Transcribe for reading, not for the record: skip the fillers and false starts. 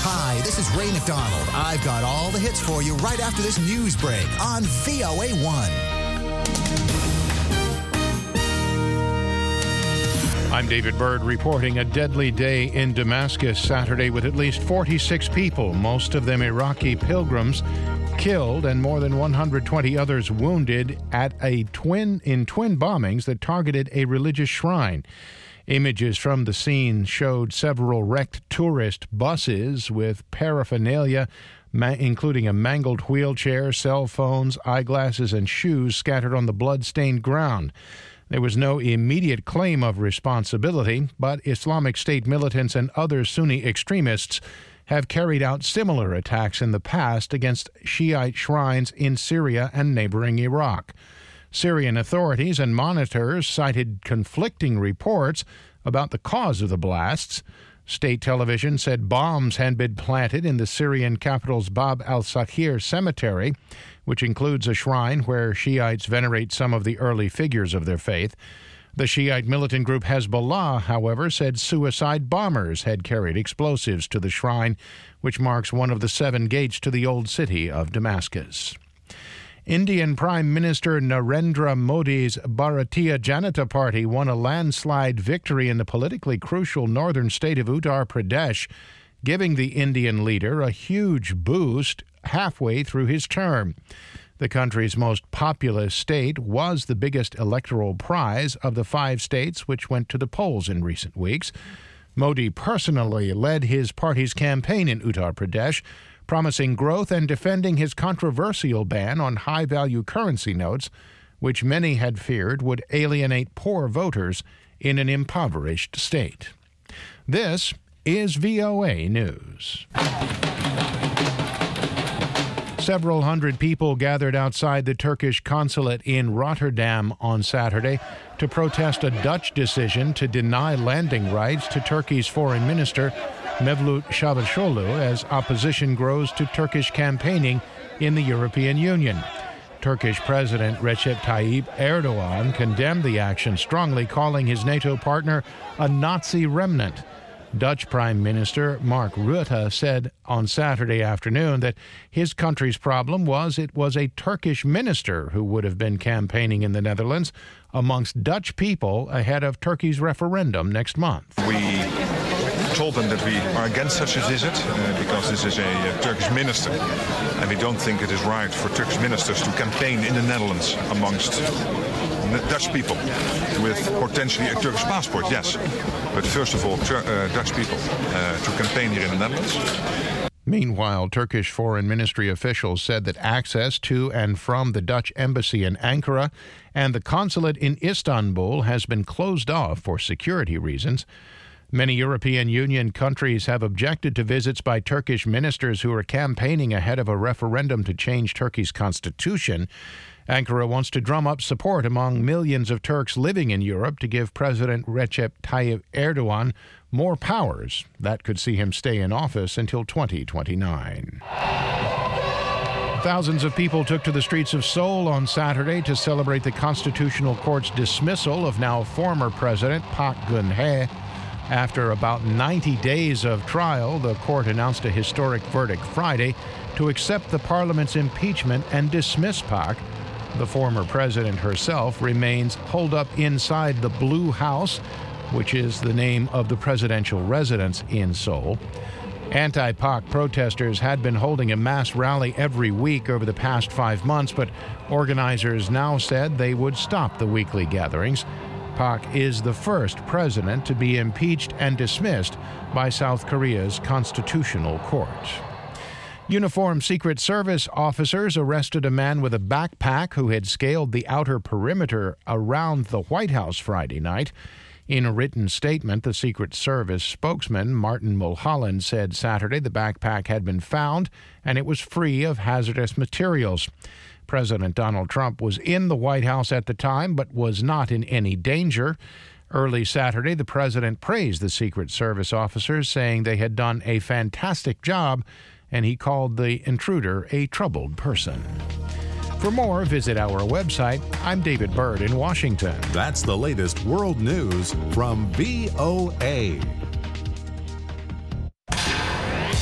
Hi, this is Ray McDonald. I've got all the hits for you right after this news break on VOA1. I'm David Byrd reporting a deadly day in Damascus Saturday with at least 46 people, most of them Iraqi pilgrims, killed and more than 120 others wounded in twin bombings that targeted a religious shrine. Images from the scene showed several wrecked tourist buses with paraphernalia, including a mangled wheelchair, cell phones, eyeglasses, and shoes scattered on the blood-stained ground. There was no immediate claim of responsibility, but Islamic State militants and other Sunni extremists have carried out similar attacks in the past against Shiite shrines in Syria and neighboring Iraq. Syrian authorities and monitors cited conflicting reports about the cause of the blasts. State television said bombs had been planted in the Syrian capital's Bab al-Sakhir cemetery, which includes a shrine where Shiites venerate some of the early figures of their faith. The Shiite militant group Hezbollah, however, said suicide bombers had carried explosives to the shrine, which marks one of the 7 gates to the old city of Damascus. Indian Prime Minister Narendra Modi's Bharatiya Janata Party won a landslide victory in the politically crucial northern state of Uttar Pradesh, giving the Indian leader a huge boost halfway through his term. The country's most populous state was the biggest electoral prize of the 5 states which went to the polls in recent weeks. Modi personally led his party's campaign in Uttar Pradesh, promising growth and defending his controversial ban on high-value currency notes, which many had feared would alienate poor voters in an impoverished state. This is VOA News. Several hundred people gathered outside the Turkish consulate in Rotterdam on Saturday to protest a Dutch decision to deny landing rights to Turkey's foreign minister, Mevlut Çavuşoğlu, as opposition grows to Turkish campaigning in the European Union. Turkish President Recep Tayyip Erdogan condemned the action strongly, calling his NATO partner a Nazi remnant. Dutch Prime Minister Mark Rutte said on Saturday afternoon that his country's problem was it was a Turkish minister who would have been campaigning in the Netherlands amongst Dutch people ahead of Turkey's referendum next month. We told them that we are against such a visit because this is a Turkish minister, and we don't think it is right for Turkish ministers to campaign in the Netherlands amongst Dutch people with potentially a Turkish passport, yes. But first of all, Dutch people to campaign here in the Netherlands. Meanwhile, Turkish Foreign Ministry officials said that access to and from the Dutch embassy in Ankara and the consulate in Istanbul has been closed off for security reasons. Many European Union countries have objected to visits by Turkish ministers who are campaigning ahead of a referendum to change Turkey's constitution. Ankara wants to drum up support among millions of Turks living in Europe to give President Recep Tayyip Erdogan more powers. That could see him stay in office until 2029. Thousands of people took to the streets of Seoul on Saturday to celebrate the Constitutional Court's dismissal of now former President Park Geun-hye. After about 90 days of trial, the court announced a historic verdict Friday to accept the parliament's impeachment and dismiss Park. The former president herself remains holed up inside the Blue House, which is the name of the presidential residence in Seoul. Anti-Park protesters had been holding a mass rally every week over the past 5 months, but organizers now said they would stop the weekly gatherings. Park is the first president to be impeached and dismissed by South Korea's Constitutional Court. Uniformed Secret Service officers arrested a man with a backpack who had scaled the outer perimeter around the White House Friday night. In a written statement, the Secret Service spokesman, Martin Mulholland, said Saturday the backpack had been found and it was free of hazardous materials. President Donald Trump was in the White House at the time, but was not in any danger. Early Saturday, the president praised the Secret Service officers, saying they had done a fantastic job, and he called the intruder a troubled person. For more, visit our website. I'm David Byrd in Washington. That's the latest world news from VOA.